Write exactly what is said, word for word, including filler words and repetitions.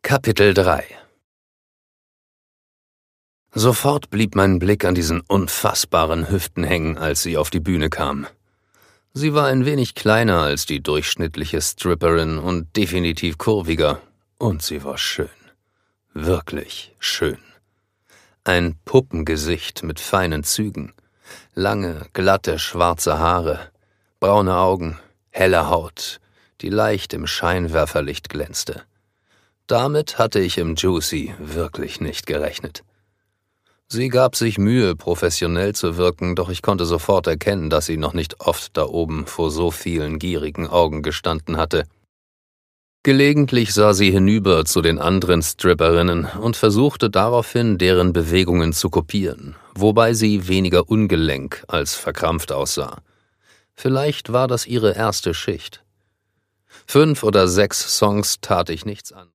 Kapitel drei. Sofort blieb mein Blick an diesen unfassbaren Hüften hängen, als sie auf die Bühne kam. Sie war ein wenig kleiner als die durchschnittliche Stripperin und definitiv kurviger. Und sie war schön. Wirklich schön. Ein Puppengesicht mit feinen Zügen. Lange, glatte, schwarze Haare. Braune Augen, helle Haut, die leicht im Scheinwerferlicht glänzte. Damit hatte ich im Juicy wirklich nicht gerechnet. Sie gab sich Mühe, professionell zu wirken, doch ich konnte sofort erkennen, dass sie noch nicht oft da oben vor so vielen gierigen Augen gestanden hatte. Gelegentlich sah sie hinüber zu den anderen Stripperinnen und versuchte daraufhin, deren Bewegungen zu kopieren, wobei sie weniger ungelenk als verkrampft aussah. Vielleicht war das ihre erste Schicht. Fünf oder sechs Songs tat ich nichts an.